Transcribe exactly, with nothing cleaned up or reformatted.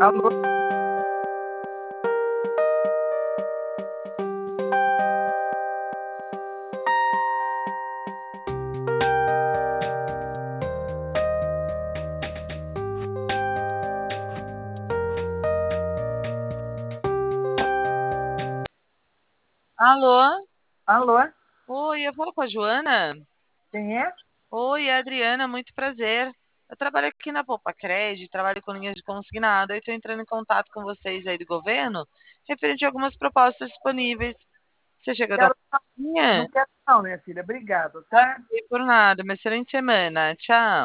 Alô? Alô? Alô? Oi, eu falo com a Joana? Quem é? Oi, é a Adriana, muito prazer. Eu trabalho aqui na Poupa Cred, trabalho com linhas de consignado e estou entrando em contato com vocês aí do governo, referente a algumas propostas disponíveis. Você chega da Quero, não minha? quero não, minha filha. Obrigado, tá? Por nada, uma excelente semana. Tchau.